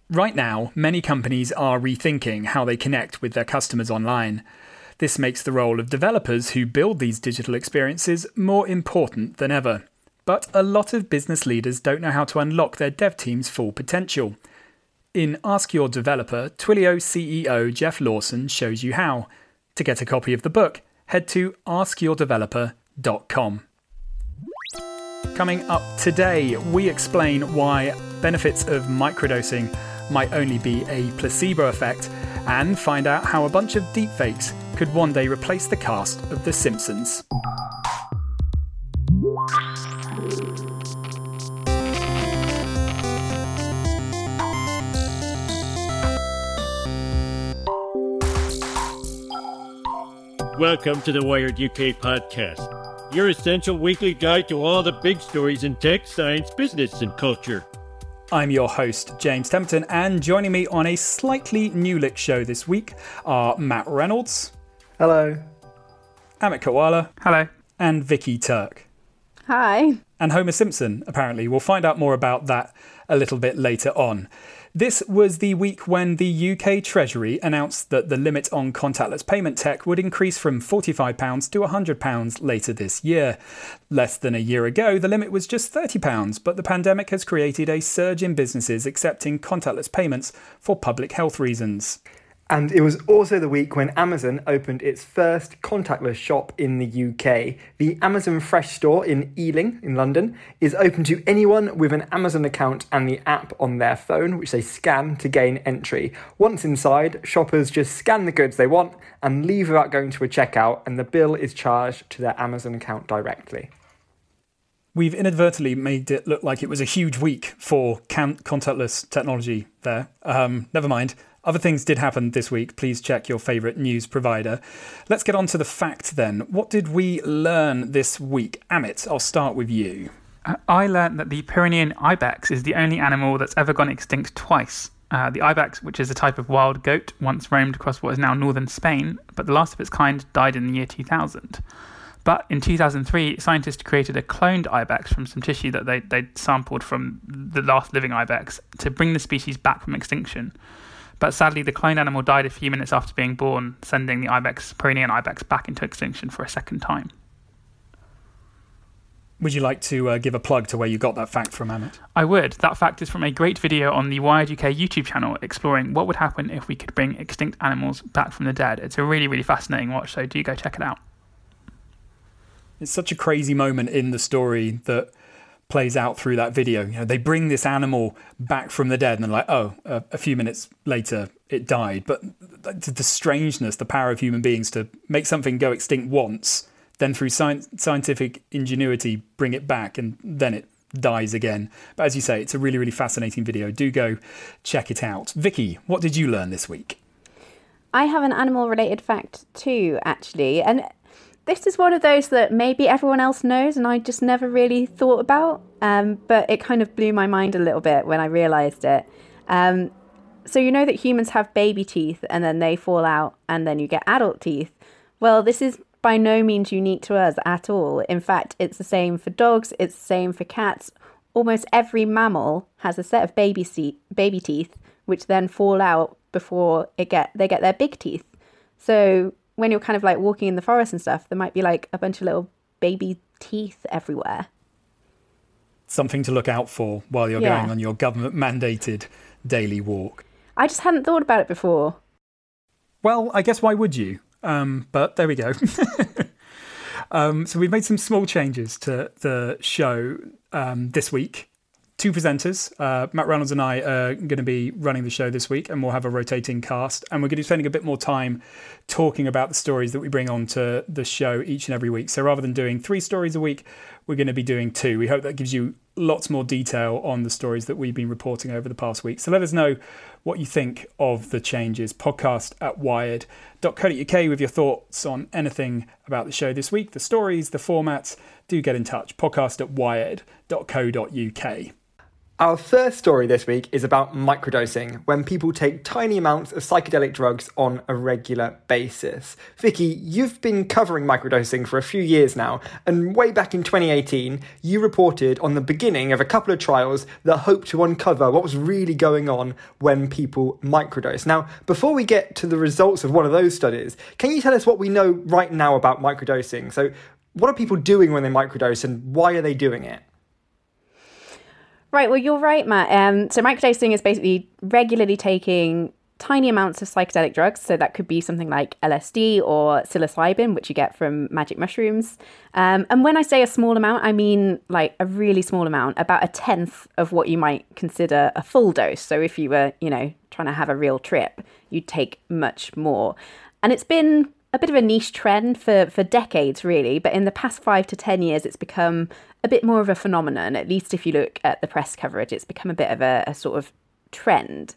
Right now, many companies are rethinking how they connect with their customers online. This makes the role of developers who build these digital experiences more important than ever. But a lot of business leaders don't know how to unlock their dev team's full potential. In Ask Your Developer, Twilio CEO Jeff Lawson shows you how. To get a copy of the book, head to askyourdeveloper.com. Coming up today, we explain why benefits of microdosing might only be a placebo effect, and find out how a bunch of deepfakes could one day replace the cast of The Simpsons. Welcome to the Wired UK podcast, your essential weekly guide to all the big stories in tech, science, business, and culture. I'm your host, James Templeton, and joining me on a slightly new-lit show this week are Matt Reynolds. Hello. Amit Koala. Hello. And Vicky Turk. Hi. And Homer Simpson, apparently. We'll find out more about that a little bit later on. This was the week when the UK Treasury announced that the limit on contactless payment tech would increase from £45 to £100 later this year. Less than a year ago, the limit was just £30, but the pandemic has created a surge in businesses accepting contactless payments for public health reasons. And it was also the week when Amazon opened its first contactless shop in the UK. The Amazon Fresh store in Ealing in London is open to anyone with an Amazon account and the app on their phone, which they scan to gain entry. Once inside, shoppers just scan the goods they want and leave without going to a checkout, and the bill is charged to their Amazon account directly. We've inadvertently made it look like it was a huge week for contactless technology there. Never mind. Other things did happen this week. Please check your favourite news provider. Let's get on to the fact then. What did we learn this week? Amit, I'll start with you. I learned that the Pyrenean ibex is the only animal that's ever gone extinct twice. The ibex, which is a type of wild goat, once roamed across what is now northern Spain, but the last of its kind died in the year 2000. But in 2003, scientists created a cloned ibex from some tissue that they'd sampled from the last living ibex to bring the species back from extinction. But sadly, the cloned animal died a few minutes after being born, sending the Pyrenean ibex back into extinction for a second time. Would you like to give a plug to where you got that fact from, Amit? I would. That fact is from a great video on the Wired UK YouTube channel exploring what would happen if we could bring extinct animals back from the dead. It's a really, really fascinating watch, so do go check it out. It's such a crazy moment in the story that plays out through that video. You know, they bring this animal back from the dead and they're like, a few minutes later it died. But the strangeness, the power of human beings to make something go extinct once, then through scientific ingenuity bring it back, and then it dies again. But as you say, it's a really, really fascinating video. Do go check it out. Vicky, what did you learn this week? I have an animal-related fact too, actually. And this is one of those that maybe everyone else knows and I just never really thought about, but it kind of blew my mind a little bit when I realised it. So you know that humans have baby teeth and then they fall out and then you get adult teeth. Well, this is by no means unique to us at all. In fact, it's the same for dogs, it's the same for cats. Almost every mammal has a set of baby teeth, which then fall out before they get their big teeth. So when you're kind of like walking in the forest and stuff, there might be like a bunch of little baby teeth everywhere. Something to look out for while you're going on your government-mandated daily walk. I just hadn't thought about it before. Well, I guess why would you? But there we go. So we've made some small changes to the show this week. Two presenters, Matt Reynolds and I, are going to be running the show this week, and we'll have a rotating cast. And we're going to be spending a bit more time talking about the stories that we bring onto the show each and every week. So rather than doing 3 stories a week, we're going to be doing 2. We hope that gives you lots more detail on the stories that we've been reporting over the past week. So let us know what you think of the changes. podcast@wired.co.uk with your thoughts on anything about the show this week, the stories, the formats. Do get in touch. podcast@wired.co.uk. Our first story this week is about microdosing, when people take tiny amounts of psychedelic drugs on a regular basis. Vicky, you've been covering microdosing for a few years now, and way back in 2018, you reported on the beginning of a couple of trials that hoped to uncover what was really going on when people microdose. Now, before we get to the results of one of those studies, can you tell us what we know right now about microdosing? So, what are people doing when they microdose, and why are they doing it? Right, well, you're right, Matt. So microdosing is basically regularly taking tiny amounts of psychedelic drugs. So that could be something like LSD or psilocybin, which you get from magic mushrooms. And when I say a small amount, I mean like a really small amount, about a tenth of what you might consider a full dose. So if you were, trying to have a real trip, you'd take much more. And it's been a bit of a niche trend for decades, really. But in the past 5 to 10 years, it's become a bit more of a phenomenon. At least if you look at the press coverage, it's become a bit of a sort of trend.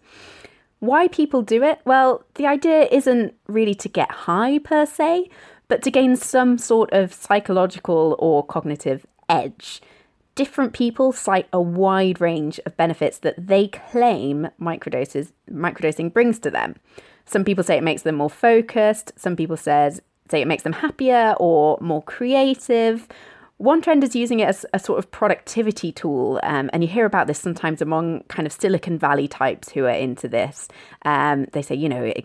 Why people do it? Well, the idea isn't really to get high per se, but to gain some sort of psychological or cognitive edge. Different people cite a wide range of benefits that they claim microdosing brings to them. Some people say it makes them more focused. Some people say it makes them happier or more creative. One trend is using it as a sort of productivity tool. And you hear about this sometimes among kind of Silicon Valley types who are into this. They say,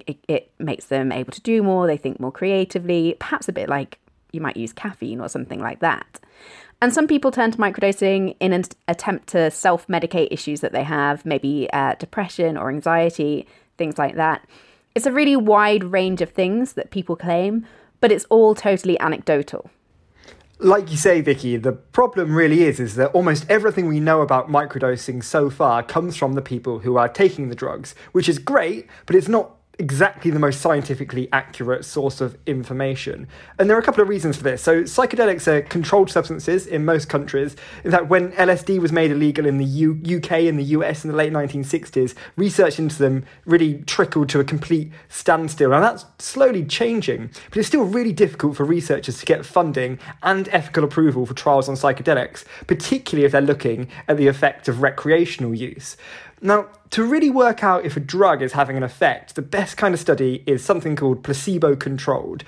it makes them able to do more. They think more creatively, perhaps a bit like you might use caffeine or something like that. And some people turn to microdosing in an attempt to self-medicate issues that they have, maybe depression or anxiety, things like that. It's a really wide range of things that people claim, but it's all totally anecdotal. Like you say, Vicky, the problem really is that almost everything we know about microdosing so far comes from the people who are taking the drugs, which is great, but it's not exactly the most scientifically accurate source of information. And there are a couple of reasons for this. So psychedelics are controlled substances in most countries. In fact, when LSD was made illegal in the UK and the US in the late 1960s, research into them really trickled to a complete standstill. And that's slowly changing, but it's still really difficult for researchers to get funding and ethical approval for trials on psychedelics, particularly if they're looking at the effect of recreational use. Now, to really work out if a drug is having an effect, the best kind of study is something called placebo-controlled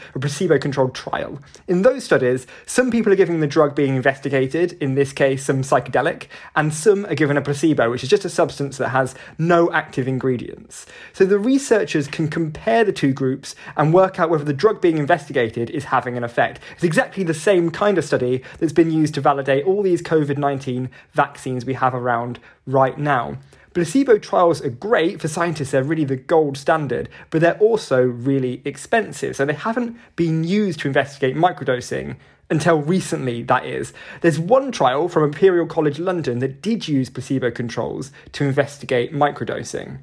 trial. In those studies, some people are given the drug being investigated, in this case some psychedelic, and some are given a placebo, which is just a substance that has no active ingredients. So the researchers can compare the two groups and work out whether the drug being investigated is having an effect. It's exactly the same kind of study that's been used to validate all these COVID-19 vaccines we have around right now. Placebo trials are great for scientists, they're really the gold standard, but they're also really expensive. So they haven't been used to investigate microdosing until recently, that is. There's one trial from Imperial College London that did use placebo controls to investigate microdosing.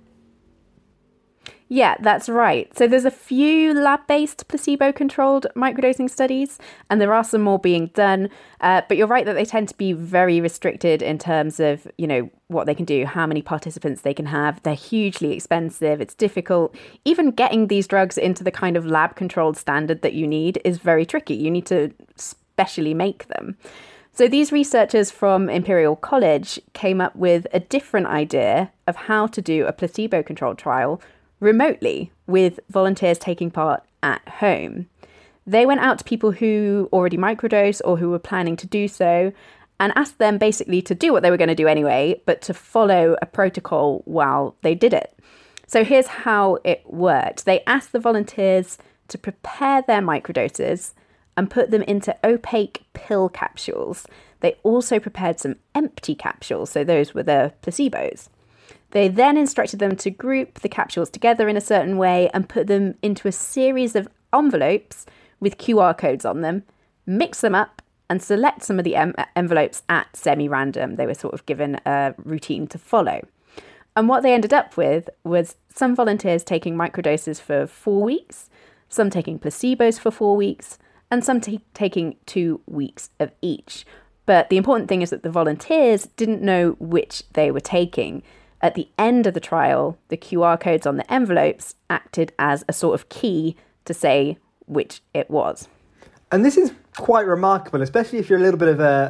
Yeah, that's right. So there's a few lab-based placebo-controlled microdosing studies, and there are some more being done. But you're right that they tend to be very restricted in terms of, what they can do, how many participants they can have. They're hugely expensive. It's difficult. Even getting these drugs into the kind of lab-controlled standard that you need is very tricky. You need to specially make them. So these researchers from Imperial College came up with a different idea of how to do a placebo-controlled trial remotely with volunteers taking part at home. They went out to people who already microdose or who were planning to do so and asked them basically to do what they were going to do anyway, but to follow a protocol while they did it. So here's how it worked. They asked the volunteers to prepare their microdoses and put them into opaque pill capsules. They also prepared some empty capsules, so those were the placebos. They then instructed them to group the capsules together in a certain way and put them into a series of envelopes with QR codes on them, mix them up and select some of the envelopes at semi-random. They were sort of given a routine to follow. And what they ended up with was some volunteers taking microdoses for 4 weeks, some taking placebos for 4 weeks, and some taking 2 weeks of each. But the important thing is that the volunteers didn't know which they were taking. At the end of the trial, the QR codes on the envelopes acted as a sort of key to say which it was. And this is quite remarkable, especially if you're a little bit of a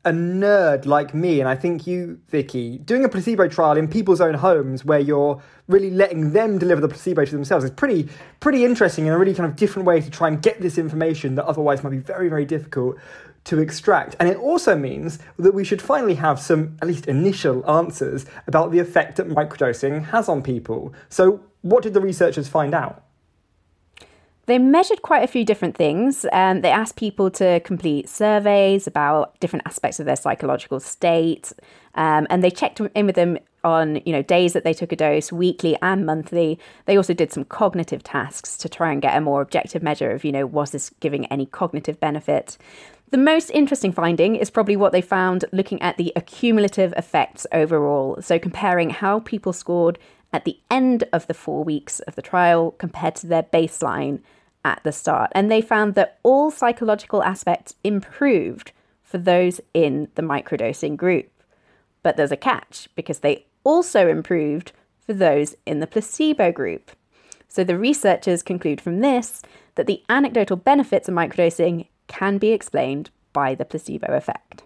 a nerd like me, and I think you, Vicky, doing a placebo trial in people's own homes where you're really letting them deliver the placebo to themselves is pretty interesting and a really kind of different way to try and get this information that otherwise might be very, very difficult to extract. And it also means that we should finally have some, at least initial answers about the effect that microdosing has on people. So what did the researchers find out? They measured quite a few different things. They asked people to complete surveys about different aspects of their psychological state. And they checked in with them on, days that they took a dose, weekly and monthly. They also did some cognitive tasks to try and get a more objective measure of, was this giving any cognitive benefit? The most interesting finding is probably what they found looking at the accumulative effects overall. So comparing how people scored at the end of the 4 weeks of the trial compared to their baseline at the start. And they found that all psychological aspects improved for those in the microdosing group. But there's a catch, because they also improved for those in the placebo group. So the researchers conclude from this that the anecdotal benefits of microdosing can be explained by the placebo effect.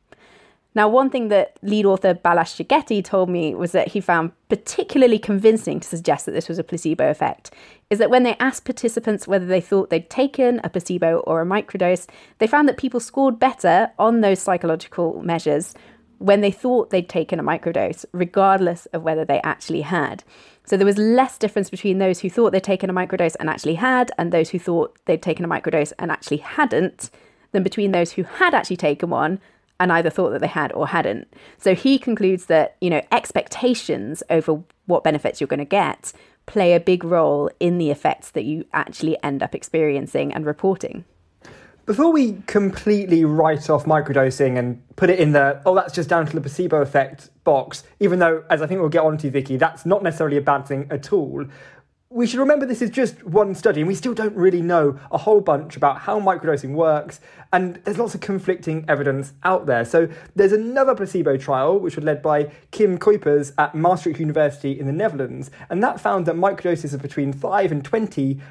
Now, one thing that lead author Balazs Szigeti told me was that he found particularly convincing to suggest that this was a placebo effect is that when they asked participants whether they thought they'd taken a placebo or a microdose, they found that people scored better on those psychological measures when they thought they'd taken a microdose, regardless of whether they actually had. So there was less difference between those who thought they'd taken a microdose and actually had, and those who thought they'd taken a microdose and actually hadn't, than between those who had actually taken one and either thought that they had or hadn't. So he concludes that, expectations over what benefits you're going to get play a big role in the effects that you actually end up experiencing and reporting. Before we completely write off microdosing and put it in the, that's just down to the placebo effect box, even though, as I think we'll get on to, Vicky, that's not necessarily a bad thing at all, we should remember this is just one study and we still don't really know a whole bunch about how microdosing works, and there's lots of conflicting evidence out there. So there's another placebo trial which was led by Kim Kuipers at Maastricht University in the Netherlands, and that found that microdoses of between 5 and 20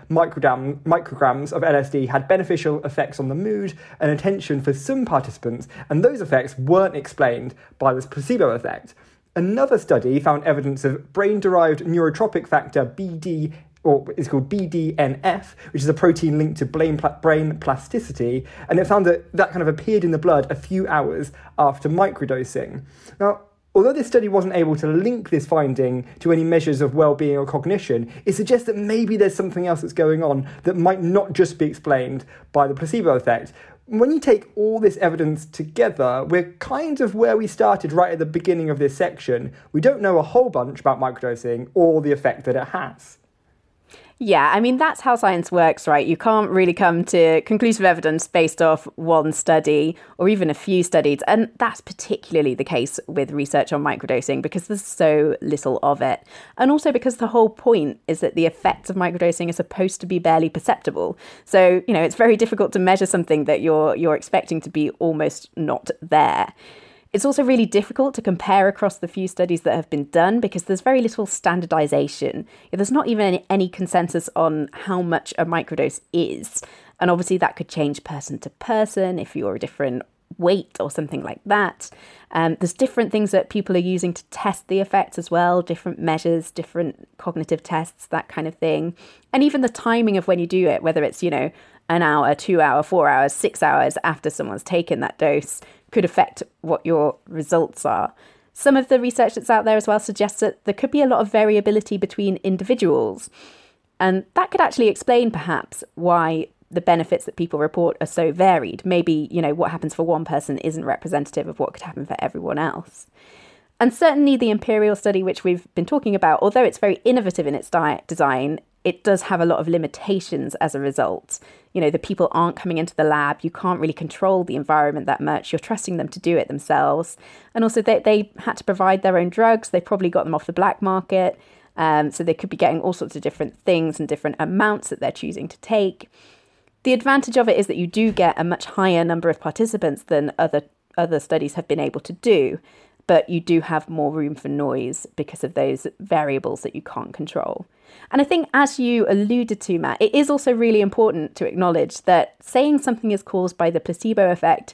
micrograms of LSD had beneficial effects on the mood and attention for some participants, and those effects weren't explained by this placebo effect. Another study found evidence of brain-derived neurotropic factor BD, or it's called BDNF, which is a protein linked to brain plasticity, and it found that kind of appeared in the blood a few hours after microdosing. Now, although this study wasn't able to link this finding to any measures of well-being or cognition, it suggests that maybe there's something else that's going on that might not just be explained by the placebo effect. When you take all this evidence together, we're kind of where we started right at the beginning of this section. We don't know a whole bunch about microdosing or the effect that it has. Yeah, I mean, that's how science works, right? You can't really come to conclusive evidence based off one study or even a few studies. And that's particularly the case with research on microdosing because there's so little of it. And also because the whole point is that the effects of microdosing are supposed to be barely perceptible. So, it's very difficult to measure something that you're expecting to be almost not there. It's also really difficult to compare across the few studies that have been done because there's very little standardization. There's not even any consensus on how much a microdose is. And obviously that could change person to person if you're a different weight or something like that. There's different things that people are using to test the effects as well, different measures, different cognitive tests, that kind of thing. And even the timing of when you do it, whether it's, an hour, 2 hour, 4 hours, 6 hours after someone's taken that dose, could affect what your results are. Some of the research that's out there as well suggests that there could be a lot of variability between individuals. And that could actually explain perhaps why the benefits that people report are so varied. Maybe, what happens for one person isn't representative of what could happen for everyone else. And certainly the Imperial study, which we've been talking about, although it's very innovative in its design, it does have a lot of limitations as a result. The people aren't coming into the lab. You can't really control the environment that much. You're trusting them to do it themselves. And also they had to provide their own drugs. They probably got them off the black market. So they could be getting all sorts of different things and different amounts that they're choosing to take. The advantage of it is that you do get a much higher number of participants than other studies have been able to do. But you do have more room for noise because of those variables that you can't control. And I think, as you alluded to, Matt, it is also really important to acknowledge that saying something is caused by the placebo effect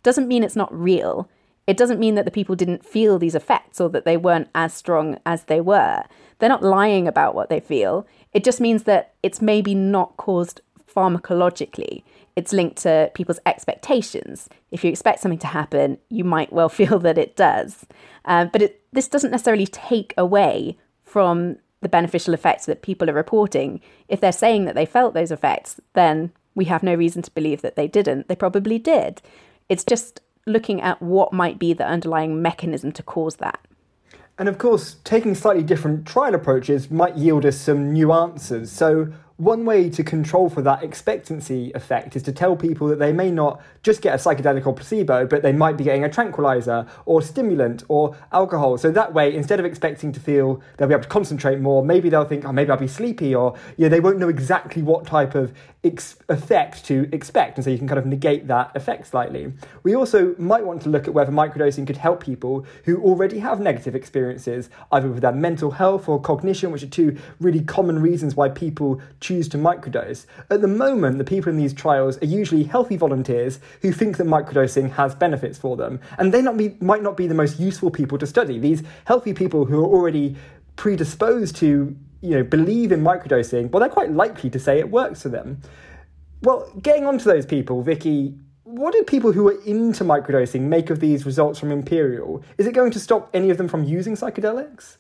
doesn't mean it's not real. It doesn't mean that the people didn't feel these effects or that they weren't as strong as they were. They're not lying about what they feel. It just means that it's maybe not caused pharmacologically. It's linked to people's expectations. If you expect something to happen, you might well feel that it does. But this doesn't necessarily take away from the beneficial effects that people are reporting. If they're saying that they felt those effects, then we have no reason to believe that they didn't. They probably did. It's just looking at what might be the underlying mechanism to cause that. And of course, taking slightly different trial approaches might yield us some new answers. So one way to control for that expectancy effect is to tell people that they may not just get a psychedelic or placebo, but they might be getting a tranquilizer or stimulant or alcohol. So that way, instead of expecting to feel they'll be able to concentrate more, maybe they'll think, oh, maybe I'll be sleepy, or they won't know exactly what type of effect to expect. And so you can kind of negate that effect slightly. We also might want to look at whether microdosing could help people who already have negative experiences, either with their mental health or cognition, which are two really common reasons why people choose to microdose. At the moment, the people in these trials are usually healthy volunteers who think that microdosing has benefits for them. And they might not be the most useful people to study. These healthy people who are already predisposed to believe in microdosing, well, they're quite likely to say it works for them. Well, getting onto those people, Vicky, what do people who are into microdosing make of these results from Imperial? Is it going to stop any of them from using psychedelics?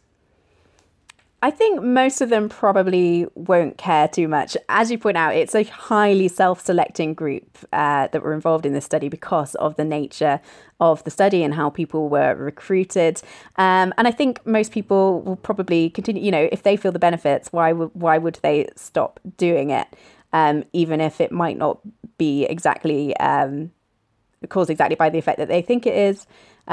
I think most of them probably won't care too much. As you point out, it's a highly self-selecting group that were involved in this study because of the nature of the study and how people were recruited. And I think most people will probably continue, if they feel the benefits, why would they stop doing it? Even if it might not be exactly caused exactly by the effect that they think it is.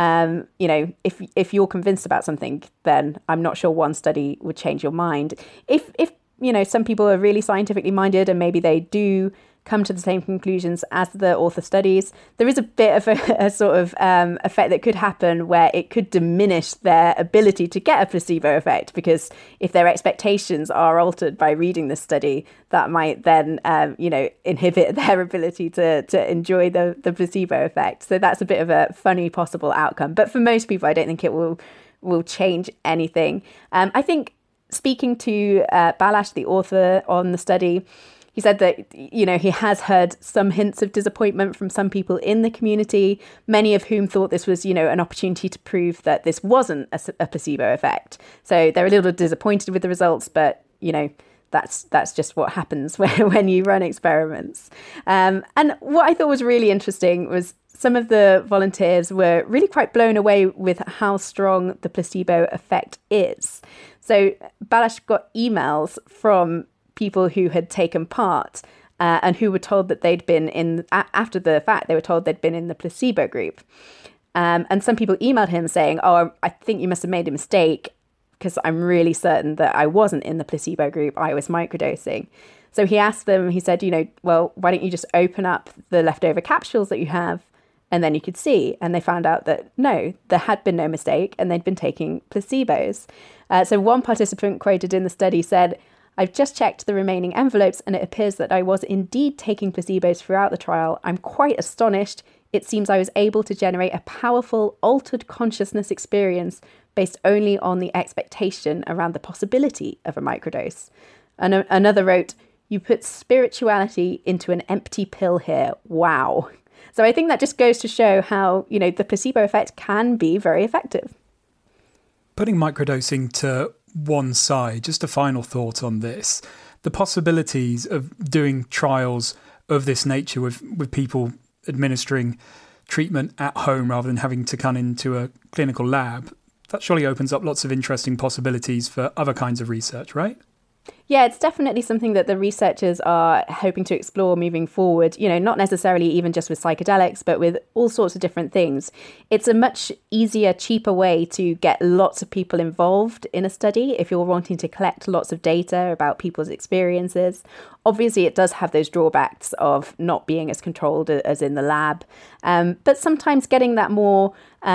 If you're convinced about something, then I'm not sure one study would change your mind. If some people are really scientifically minded and maybe they do come to the same conclusions as the author studies, there is a bit of a sort of effect that could happen where it could diminish their ability to get a placebo effect, because if their expectations are altered by reading this study, that might then inhibit their ability to enjoy the placebo effect. So that's a bit of a funny possible outcome. But for most people, I don't think it will change anything. I think speaking to Balázs, the author on the study, he said that, he has heard some hints of disappointment from some people in the community, many of whom thought this was, an opportunity to prove that this wasn't a placebo effect. So they're a little disappointed with the results, but, that's just what happens when you run experiments. And what I thought was really interesting was some of the volunteers were really quite blown away with how strong the placebo effect is. So Balázs got emails from people who had taken part and who were told that they'd been after the fact, they were told they'd been in the placebo group. And some people emailed him saying, oh, I think you must have made a mistake because I'm really certain that I wasn't in the placebo group. I was microdosing. So he asked them, he said, well, why don't you just open up the leftover capsules that you have and then you could see. And they found out that no, there had been no mistake and they'd been taking placebos. So one participant quoted in the study said, I've just checked the remaining envelopes and it appears that I was indeed taking placebos throughout the trial. I'm quite astonished. It seems I was able to generate a powerful altered consciousness experience based only on the expectation around the possibility of a microdose. And another wrote, you put spirituality into an empty pill here. Wow. So I think that just goes to show how, the placebo effect can be very effective. Putting microdosing to one side, just a final thought on this. The possibilities of doing trials of this nature with people administering treatment at home rather than having to come into a clinical lab, that surely opens up lots of interesting possibilities for other kinds of research, right? Yeah, it's definitely something that the researchers are hoping to explore moving forward, not necessarily even just with psychedelics, but with all sorts of different things. It's a much easier, cheaper way to get lots of people involved in a study if you're wanting to collect lots of data about people's experiences. Obviously, it does have those drawbacks of not being as controlled as in the lab. But sometimes getting that more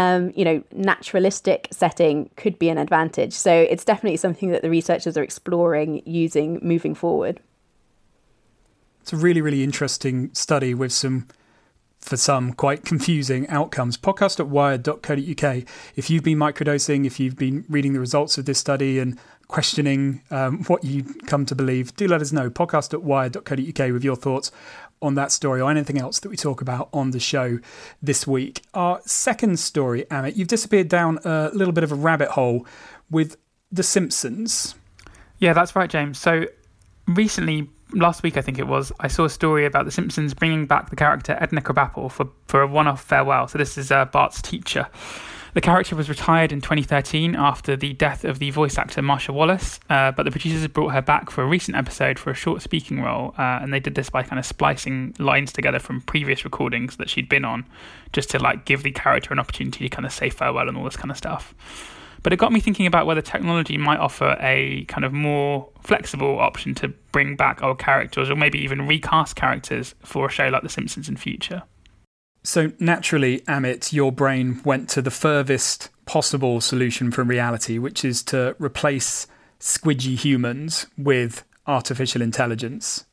naturalistic setting could be an advantage. So it's definitely something that the researchers are exploring using moving forward. It's a really, really interesting study with some for some, quite confusing outcomes. podcast@wired.co.uk. If you've been microdosing, if you've been reading the results of this study and questioning what you come to believe, do let us know. podcast@wired.co.uk with your thoughts on that story or anything else that we talk about on the show this week. Our second story, Amit, you've disappeared down a little bit of a rabbit hole with The Simpsons. Yeah, that's right, James. So recently, last week I think it was, I saw a story about The Simpsons bringing back the character Edna Krabappel for a one-off farewell. So this is Bart's teacher. The character was retired in 2013 after the death of the voice actor Marsha Wallace, but the producers brought her back for a recent episode for a short speaking role, and they did this by kind of splicing lines together from previous recordings that she'd been on, just to like give the character an opportunity to kind of say farewell and all this kind of stuff. But it got me thinking about whether technology might offer a kind of more flexible option to bring back old characters or maybe even recast characters for a show like The Simpsons in future. So naturally, Amit, your brain went to the furthest possible solution from reality, which is to replace squidgy humans with artificial intelligence.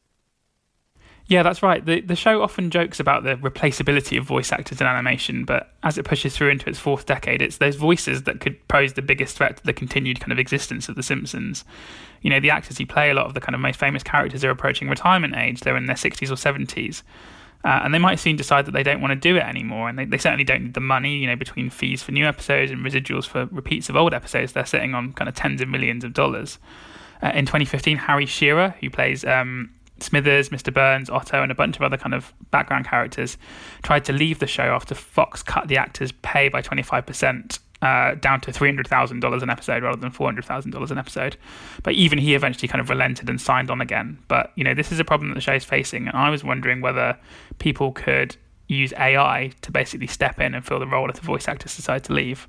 Yeah, that's right. The show often jokes about the replaceability of voice actors in animation, but as it pushes through into its fourth decade, it's those voices that could pose the biggest threat to the continued kind of existence of The Simpsons. You know, the actors who play a lot of the kind of most famous characters are approaching retirement age. They're in their 60s or 70s. And they might soon decide that they don't want to do it anymore, and they certainly don't need the money, you know, between fees for new episodes and residuals for repeats of old episodes. They're sitting on kind of tens of millions of dollars. In 2015, Harry Shearer, who plays Smithers, Mr. Burns, Otto, and a bunch of other kind of background characters, tried to leave the show after Fox cut the actors' pay by 25%. Down to $300,000 an episode rather than $400,000 an episode. But even he eventually kind of relented and signed on again. But, you know, this is a problem that the show is facing. And I was wondering whether people could use AI to basically step in and fill the role if the voice actors decide to leave.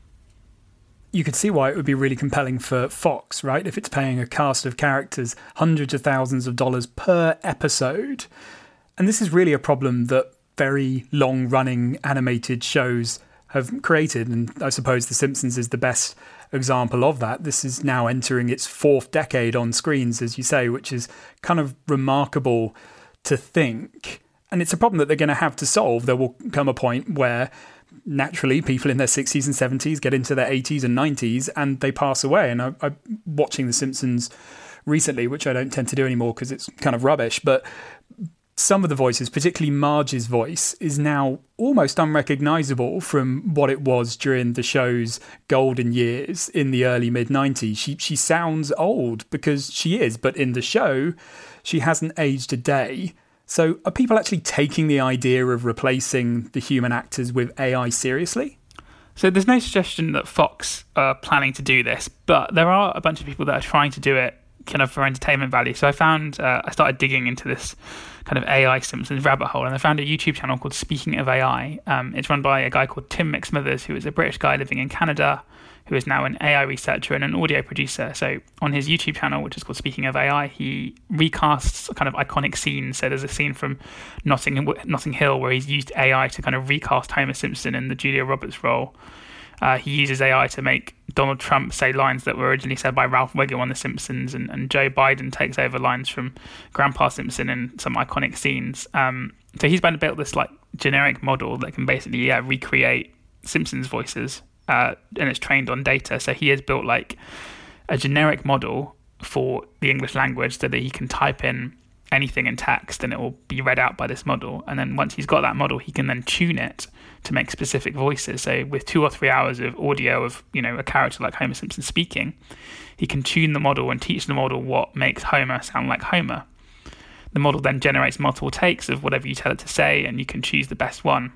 You could see why it would be really compelling for Fox, right? If it's paying a cast of characters hundreds of thousands of dollars per episode. And this is really a problem that very long-running animated shows have created, and I suppose The Simpsons is the best example of that. This is now entering its fourth decade on screens, as you say, which is kind of remarkable to think. And it's a problem that they're going to have to solve. There will come a point where naturally people in their 60s and 70s get into their 80s and 90s and they pass away. And I'm watching The Simpsons recently, which I don't tend to do anymore because it's kind of rubbish, but some of the voices, particularly Marge's voice, is now almost unrecognisable from what it was during the show's golden years in the early mid-90s. She sounds old because she is, but in the show, she hasn't aged a day. So are people actually taking the idea of replacing the human actors with AI seriously? So there's no suggestion that Fox are planning to do this, but there are a bunch of people that are trying to do it kind of for entertainment value. So I started digging into this kind of AI Simpsons rabbit hole, and I found a YouTube channel called Speaking of AI. It's run by a guy called Tim McSmithers, who is a British guy living in Canada, who is now an AI researcher and an audio producer. So on his YouTube channel, which is called Speaking of AI, he recasts kind of iconic scenes. So there's a scene from Notting Hill where he's used AI to kind of recast Homer Simpson in the Julia Roberts role. He uses AI to make Donald Trump say lines that were originally said by Ralph Wiggum on The Simpsons, and Joe Biden takes over lines from Grandpa Simpson in some iconic scenes. So he's built this like generic model that can basically recreate Simpsons voices, and it's trained on data. So he has built like a generic model for the English language so that he can type in anything in text and it will be read out by this model. And then once he's got that model, he can then tune it to make specific voices. So with 2 or 3 hours of audio of, you know, a character like Homer Simpson speaking, he can tune the model and teach the model what makes Homer sound like Homer. The model then generates multiple takes of whatever you tell it to say, and you can choose the best one.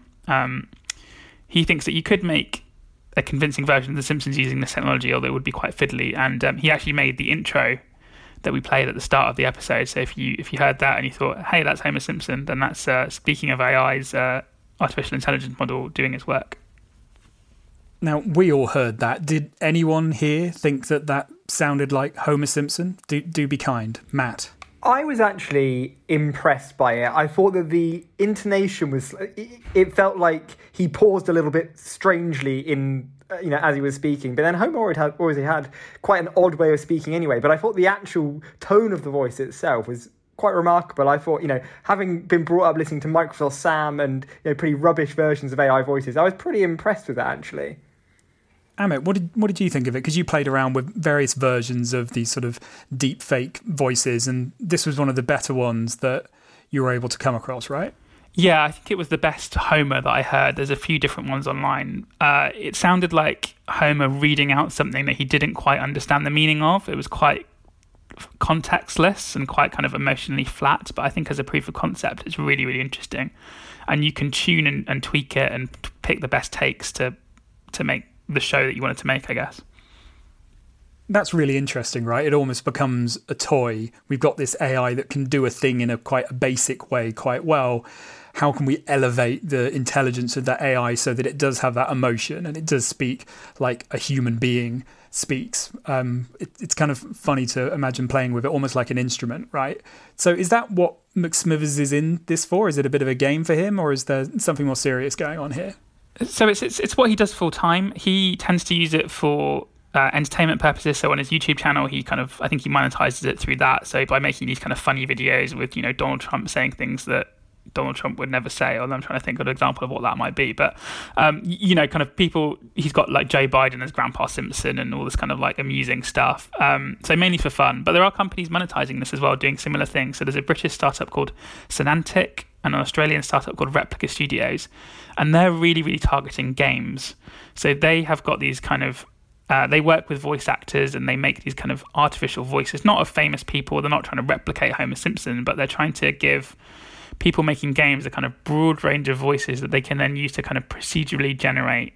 He thinks that you could make a convincing version of The Simpsons using this technology, although it would be quite fiddly. And he actually made the intro that we played at the start of the episode. So if you heard that and you thought, hey, that's Homer Simpson, then that's Speaking of AI's artificial intelligence model doing its work. Now, we all heard that. Did anyone here think that sounded like Homer Simpson? Do be kind. Matt? I was actually impressed by it. I thought that the intonation was... It felt like he paused a little bit strangely in... as he was speaking. But then Homer always had quite an odd way of speaking anyway. But I thought the actual tone of the voice itself was quite remarkable. I thought, having been brought up listening to Microsoft Sam and pretty rubbish versions of AI voices, I was pretty impressed with that, actually. Amit, what did you think of it? Because you played around with various versions of these sort of deep fake voices, and this was one of the better ones that you were able to come across, right? Yeah, I think it was the best Homer that I heard. There's a few different ones online. It sounded like Homer reading out something that he didn't quite understand the meaning of. It was quite contextless and quite kind of emotionally flat, but I think as a proof of concept, it's really, really interesting. And you can tune and tweak it and pick the best takes to make the show that you wanted to make, I guess. That's really interesting, right? It almost becomes a toy. We've got this AI that can do a thing in a quite a basic way quite well. How can we elevate the intelligence of that AI so that it does have that emotion and it does speak like a human being speaks? It's kind of funny to imagine playing with it almost like an instrument, right? So is that what McSmithers is in this for? Is it a bit of a game for him, or is there something more serious going on here? So it's what he does full time. He tends to use it for entertainment purposes. So on his YouTube channel, I think he monetizes it through that. So by making these kind of funny videos with, Donald Trump saying things that Donald Trump would never say, although I'm trying to think of an example of what that might be. But, kind of people, he's got like Joe Biden as Grandpa Simpson and all this kind of like amusing stuff. So mainly for fun. But there are companies monetizing this as well, doing similar things. So there's a British startup called Sonantic and an Australian startup called Replica Studios. And they're really, really targeting games. So they have got these kind of they work with voice actors and they make these kind of artificial voices, not of famous people. They're not trying to replicate Homer Simpson, but they're trying to give people making games a kind of broad range of voices that they can then use to kind of procedurally generate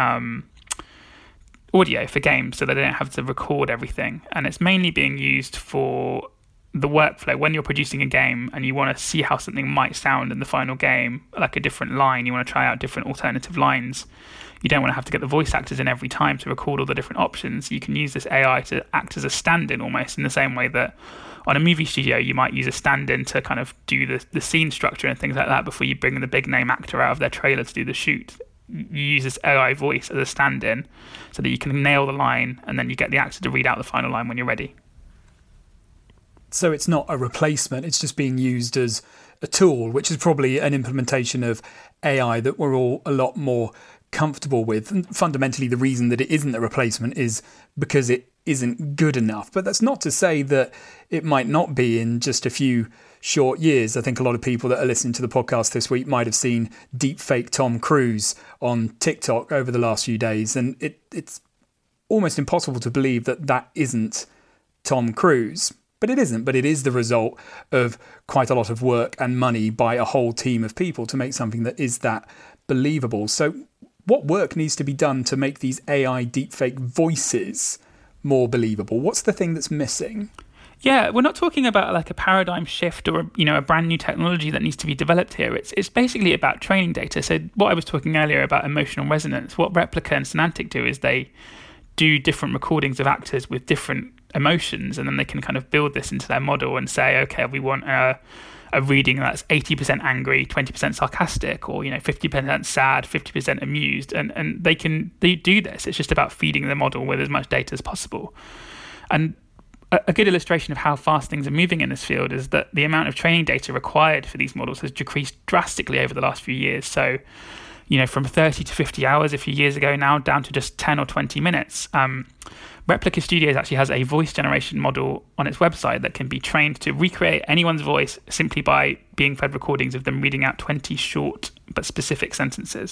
audio for games so they don't have to record everything. And it's mainly being used for the workflow when you're producing a game and you want to see how something might sound in the final game, like a different line. You want to try out different alternative lines. You don't want to have to get the voice actors in every time to record all the different options. You can use this AI to act as a stand-in almost, in the same way that on a movie studio you might use a stand-in to kind of do the scene structure and things like that before you bring the big name actor out of their trailer to do the shoot. You use this AI voice as a stand-in so that you can nail the line and then you get the actor to read out the final line when you're ready. So it's not a replacement, it's just being used as a tool, which is probably an implementation of AI that we're all a lot more comfortable with. And fundamentally, the reason that it isn't a replacement is because it isn't good enough. But that's not to say that it might not be in just a few short years. I think a lot of people that are listening to the podcast this week might have seen deepfake Tom Cruise on TikTok over the last few days. And it's almost impossible to believe that that isn't Tom Cruise. But it isn't. But it is the result of quite a lot of work and money by a whole team of people to make something that is that believable. So what work needs to be done to make these AI deepfake voices more believable? What's the thing that's missing? Yeah, we're not talking about like a paradigm shift or a brand new technology that needs to be developed here. It's basically about training data. So what I was talking earlier about emotional resonance, what Replica and Sonantic do is they do different recordings of actors with different emotions, and then they can kind of build this into their model and say, okay, we want a reading that's 80% angry, 20% sarcastic, or 50% sad, 50% amused, and they do this. It's just about feeding the model with as much data as possible. And a good illustration of how fast things are moving in this field is that the amount of training data required for these models has decreased drastically over the last few years. So, from 30 to 50 hours a few years ago now down to just 10 or 20 minutes. Replica Studios actually has a voice generation model on its website that can be trained to recreate anyone's voice simply by being fed recordings of them reading out 20 short but specific sentences.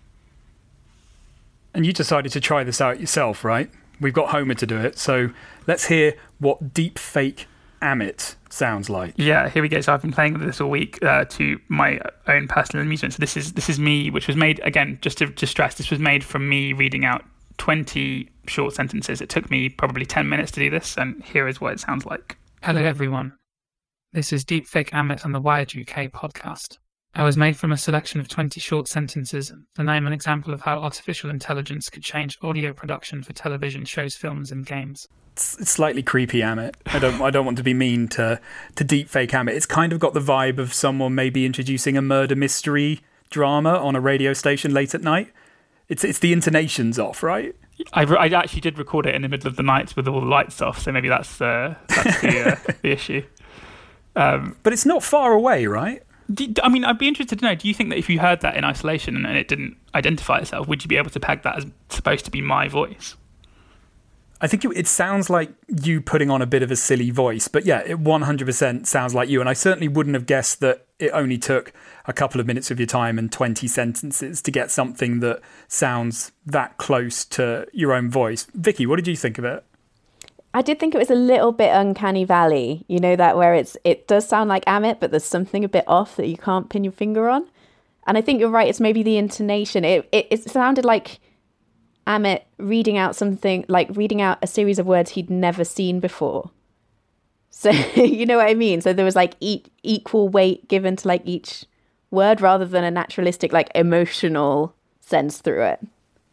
And you decided to try this out yourself, right? We've got Homer to do it, so let's hear what deepfake Amit sounds like. Yeah, here we go. So I've been playing with this all week to my own personal amusement. So this is me, which was made, again, just to stress, this was made from me reading out 20 short sentences. It took me probably 10 minutes to do this, and here is what it sounds like. Hello everyone. This is Deepfake Amit on the Wired UK podcast. I was made from a selection of 20 short sentences, and I am an example of how artificial intelligence could change audio production for television shows, films and games. It's slightly creepy, Amit. I don't want to be mean to deepfake Amit. It's kind of got the vibe of someone maybe introducing a murder mystery drama on a radio station late at night. It's the intonations off, right? I actually did record it in the middle of the night with all the lights off, so maybe that's the issue. But it's not far away, right? I mean, I'd be interested to know, do you think that if you heard that in isolation and it didn't identify itself, would you be able to peg that as supposed to be my voice? I think it sounds like you putting on a bit of a silly voice, but yeah, it 100% sounds like you. And I certainly wouldn't have guessed that it only took a couple of minutes of your time and 20 sentences to get something that sounds that close to your own voice. Vicky, what did you think of it? I did think it was a little bit uncanny valley, you know, that where it does sound like Amit, but there's something a bit off that you can't pin your finger on. And I think you're right, it's maybe the intonation. It sounded like Amit reading out something, like reading out a series of words he'd never seen before. So, you know what I mean? So there was like equal weight given to like each word rather than a naturalistic, like emotional sense through it.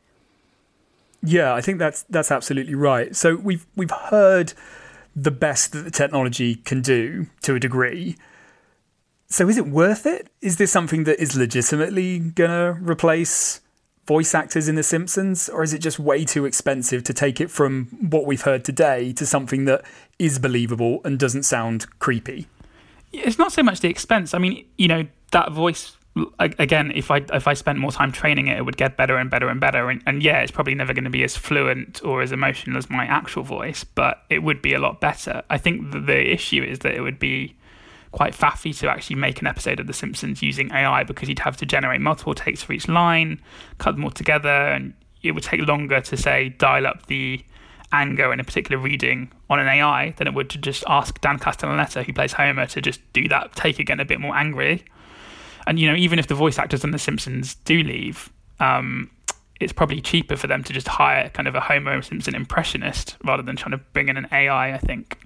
Yeah, I think that's absolutely right. So we've heard the best that the technology can do to a degree. So is it worth it? Is this something that is legitimately going to replace voice actors in The Simpsons? Or is it just way too expensive to take it from what we've heard today to something that is believable and doesn't sound creepy? It's not so much the expense. I mean, you know, that voice, again, if I spent more time training it, it would get better and better and better. And yeah, it's probably never going to be as fluent or as emotional as my actual voice, but it would be a lot better. I think the issue is that it would be quite faffy to actually make an episode of The Simpsons using AI, because you'd have to generate multiple takes for each line, cut them all together, and it would take longer to, say, dial up the anger in a particular reading on an AI than it would to just ask Dan Castellaneta, who plays Homer, to just do that take again a bit more angry. And, you know, even if the voice actors on The Simpsons do leave, it's probably cheaper for them to just hire kind of a Homer Simpson impressionist rather than trying to bring in an AI, I think.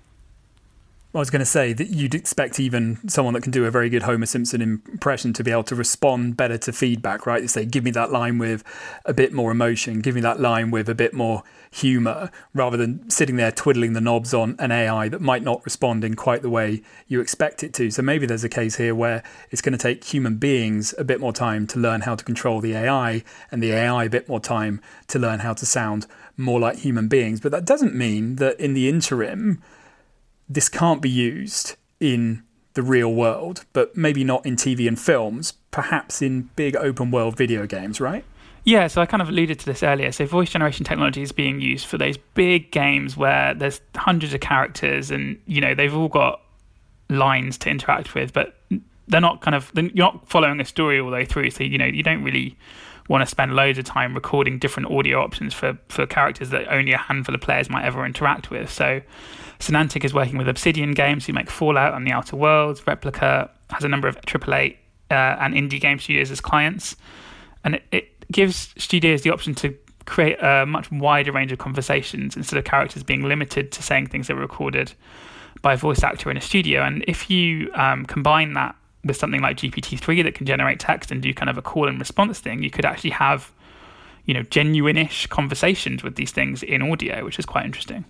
I was going to say that you'd expect even someone that can do a very good Homer Simpson impression to be able to respond better to feedback, right? They say, give me that line with a bit more emotion, give me that line with a bit more humour, rather than sitting there twiddling the knobs on an AI that might not respond in quite the way you expect it to. So maybe there's a case here where it's going to take human beings a bit more time to learn how to control the AI, and the AI a bit more time to learn how to sound more like human beings. But that doesn't mean that in the interim, this can't be used in the real world, but maybe not in TV and films, perhaps in big open world video games, right? Yeah, so I kind of alluded to this earlier. So voice generation technology is being used for those big games where there's hundreds of characters and, you know, they've all got lines to interact with, but you're not following a story all the way through. So, you know, you don't really want to spend loads of time recording different audio options for characters that only a handful of players might ever interact with. So Synantic is working with Obsidian Games, who make Fallout and The Outer Worlds. Replica has a number of AAA and indie game studios as clients. And it gives studios the option to create a much wider range of conversations instead of characters being limited to saying things that were recorded by a voice actor in a studio. And if you combine that with something like GPT-3 that can generate text and do kind of a call and response thing, you could actually have, you know, genuine-ish conversations with these things in audio, which is quite interesting.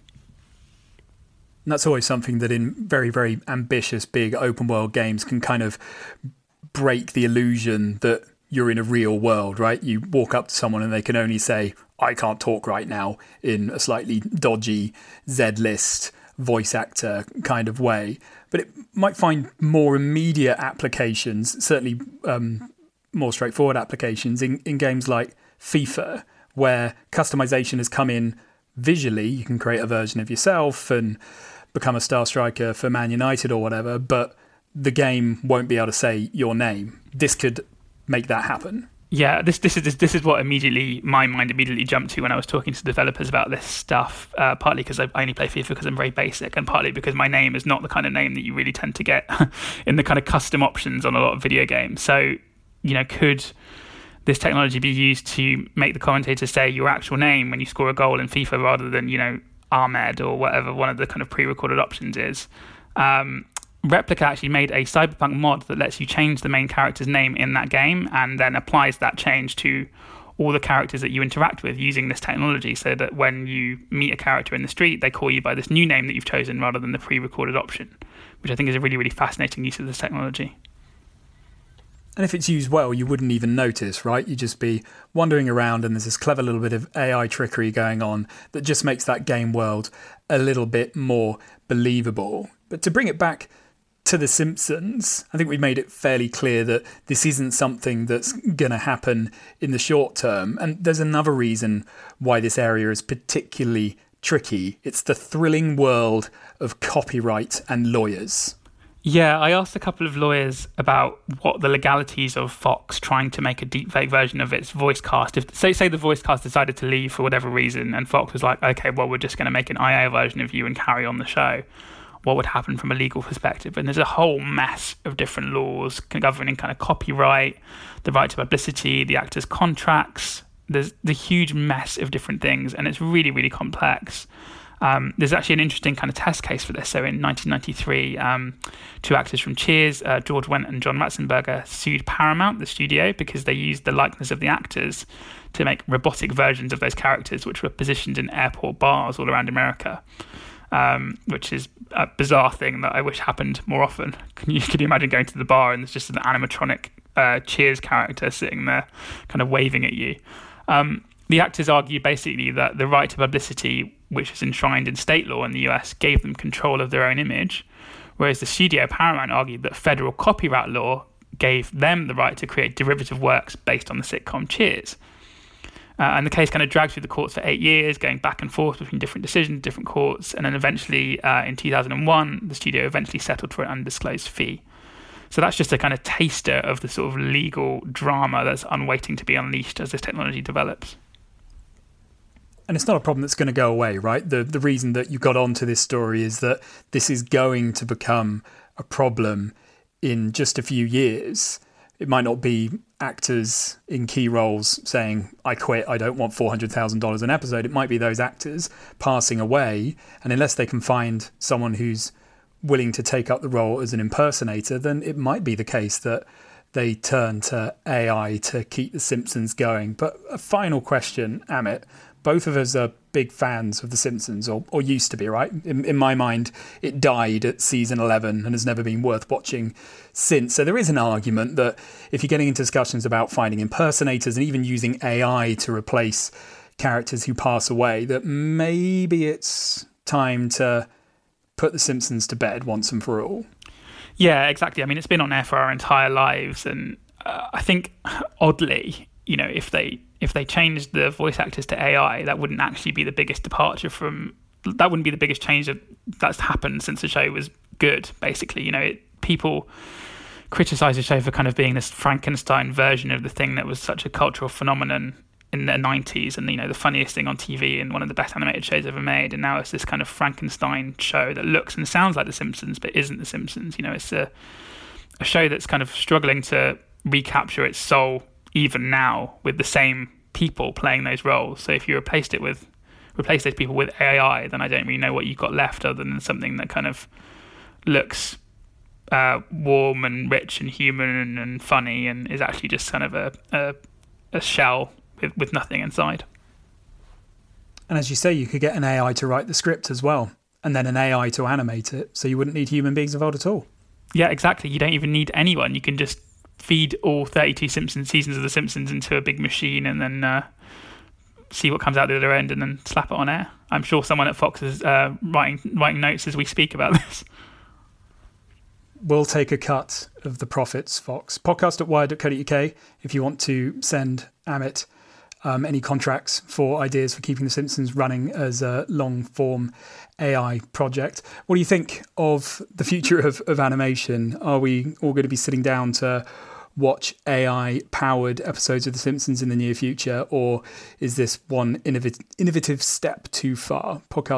And that's always something that in very, very ambitious, big open world games can kind of break the illusion that you're in a real world, right? You walk up to someone and they can only say, I can't talk right now, in a slightly dodgy Z-list voice actor kind of way. But it might find more immediate applications, certainly more straightforward applications in games like FIFA, where customization has come in visually. You can create a version of yourself and become a star striker for Man United or whatever, but the game won't be able to say your name. This could make that happen. Yeah, this is what my mind immediately jumped to when I was talking to developers about this stuff, partly because I only play FIFA because I'm very basic, and partly because my name is not the kind of name that you really tend to get in the kind of custom options on a lot of video games. So, you know, could this technology be used to make the commentator say your actual name when you score a goal in FIFA rather than, you know, Ahmed or whatever one of the kind of pre-recorded options is? Replica actually made a Cyberpunk mod that lets you change the main character's name in that game and then applies that change to all the characters that you interact with using this technology, so that when you meet a character in the street, they call you by this new name that you've chosen rather than the pre-recorded option, which I think is a really, really fascinating use of this technology. And if it's used well, you wouldn't even notice, right? You'd just be wandering around and there's this clever little bit of AI trickery going on that just makes that game world a little bit more believable. But to bring it back to The Simpsons, I think we made it fairly clear that this isn't something that's going to happen in the short term. And there's another reason why this area is particularly tricky. It's the thrilling world of copyright and lawyers. Yeah, I asked a couple of lawyers about what the legalities of Fox trying to make a deepfake version of its voice cast. If say the voice cast decided to leave for whatever reason, and Fox was like, okay, well, we're just going to make an IA version of you and carry on the show. What would happen from a legal perspective? And there's a whole mess of different laws governing kind of copyright, the right to publicity, the actors' contracts. There's the huge mess of different things, and it's really, really complex. There's actually an interesting kind of test case for this. So in 1993, two actors from Cheers, George Wendt and John Ratzenberger, sued Paramount, the studio, because they used the likeness of the actors to make robotic versions of those characters, which were positioned in airport bars all around America. Which is a bizarre thing that I wish happened more often. Can you imagine going to the bar and there's just an animatronic Cheers character sitting there kind of waving at you? The actors argue basically that the right to publicity, which is enshrined in state law in the US, gave them control of their own image, whereas the studio Paramount argued that federal copyright law gave them the right to create derivative works based on the sitcom Cheers. And the case kind of dragged through the courts for 8 years, going back and forth between different decisions, different courts. And then eventually, in 2001, the studio eventually settled for an undisclosed fee. So that's just a kind of taster of the sort of legal drama that's unwaiting to be unleashed as this technology develops. And it's not a problem that's going to go away, right? The reason that you got onto this story is that this is going to become a problem in just a few years. It might not be actors in key roles saying, I quit, I don't want $400,000 an episode. It might be those actors passing away. And unless they can find someone who's willing to take up the role as an impersonator, then it might be the case that they turn to AI to keep The Simpsons going. But a final question, Amit. Both of us are big fans of The Simpsons, or used to be, right? In my mind, it died at season 11 and has never been worth watching since. So there is an argument that if you're getting into discussions about finding impersonators and even using AI to replace characters who pass away, that maybe it's time to put The Simpsons to bed once and for all. Yeah, exactly. I mean, it's been on air for our entire lives. And I think, oddly, you know, if they changed the voice actors to AI, that wouldn't actually be the biggest departure from... That wouldn't be the biggest change that's happened since the show was good, basically. You know, people criticise the show for kind of being this Frankenstein version of the thing that was such a cultural phenomenon in the 90s and, you know, the funniest thing on TV and one of the best animated shows ever made. And now it's this kind of Frankenstein show that looks and sounds like The Simpsons, but isn't The Simpsons. You know, it's a show that's kind of struggling to recapture its soul even now with the same people playing those roles. So if you replace those people with AI, then I don't really know what you've got left other than something that kind of looks warm and rich and human and funny and is actually just kind of a shell with nothing inside. And as you say, you could get an AI to write the script as well, and then an AI to animate it, so you wouldn't need human beings involved at all. Yeah, exactly. You don't even need anyone. You can just feed all 32 Simpsons seasons of The Simpsons into a big machine and then see what comes out the other end and then slap it on air. I'm sure someone at Fox is writing notes as we speak about this. We'll take a cut of the profits, Fox. podcast@wired.co.uk if you want to send Amit any contracts for ideas for keeping The Simpsons running as a long-form AI project. What do you think of the future of animation? Are we all going to be sitting down to watch AI-powered episodes of The Simpsons in the near future, or is this one innovative step too far?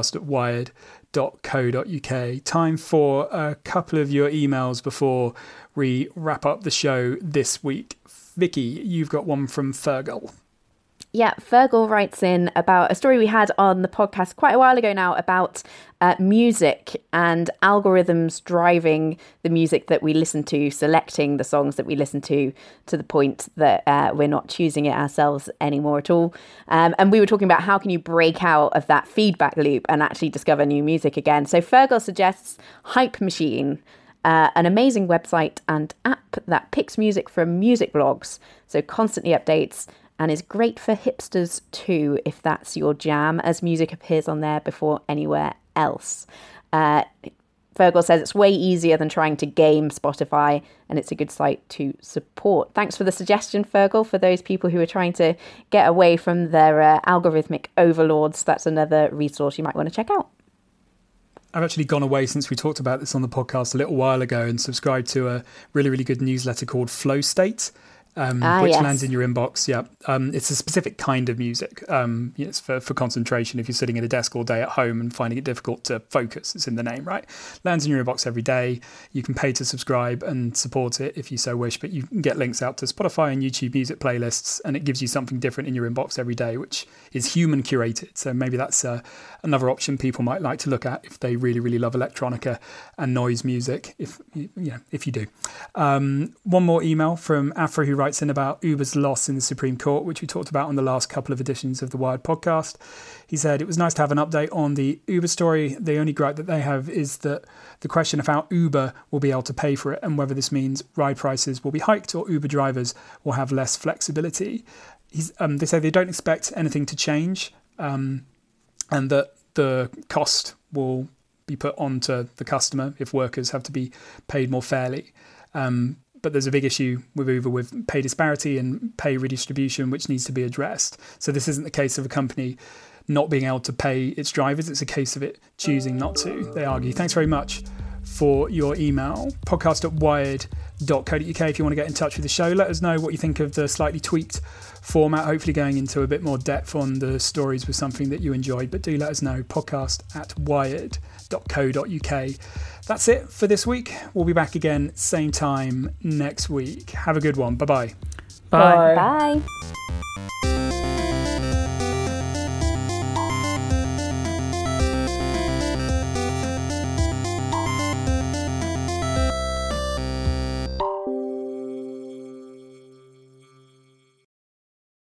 podcast@wired.co.uk. Time for a couple of your emails before we wrap up the show this week. Vicky, you've got one from Fergal. Yeah, Fergal writes in about a story we had on the podcast quite a while ago now about music and algorithms driving the music that we listen to, selecting the songs that we listen to the point that we're not choosing it ourselves anymore at all. And we were talking about how can you break out of that feedback loop and actually discover new music again. So Fergal suggests Hype Machine, an amazing website and app that picks music from music blogs, so constantly updates, and is great for hipsters too, if that's your jam, as music appears on there before anywhere else. Fergal says it's way easier than trying to game Spotify, and it's a good site to support. Thanks for the suggestion, Fergal, for those people who are trying to get away from their algorithmic overlords. That's another resource you might want to check out. I've actually gone away since we talked about this on the podcast a little while ago and subscribed to a really, really good newsletter called Flow State. Which lands in your inbox. Yeah, it's a specific kind of music. It's for concentration. If you're sitting at a desk all day at home and finding it difficult to focus, it's in the name, right? Lands in your inbox every day. You can pay to subscribe and support it if you so wish, but you can get links out to Spotify and YouTube music playlists, and it gives you something different in your inbox every day, which is human curated. So maybe that's another option people might like to look at if they really, really love electronica and noise music. If you do. One more email from Afra, who writes in about Uber's loss in the Supreme Court, which we talked about on the last couple of editions of the Wired podcast. He said it was nice to have an update on the Uber story. The only gripe that they have is that the question of how Uber will be able to pay for it and whether this means ride prices will be hiked or Uber drivers will have less flexibility. They say they don't expect anything to change, and that the cost will be put onto the customer if workers have to be paid more fairly. But there's a big issue with Uber with pay disparity and pay redistribution, which needs to be addressed. So this isn't the case of a company not being able to pay its drivers. It's a case of it choosing not to, they argue. Thanks very much for your email. podcast@wired.co.uk if you want to get in touch with the show. Let us know what you think of the slightly tweaked format, hopefully going into a bit more depth on the stories was something that you enjoyed. But do let us know, podcast@wired.co.uk. That's it for this week. We'll be back again same time next week. Have a good one. Bye-bye. Bye. Bye.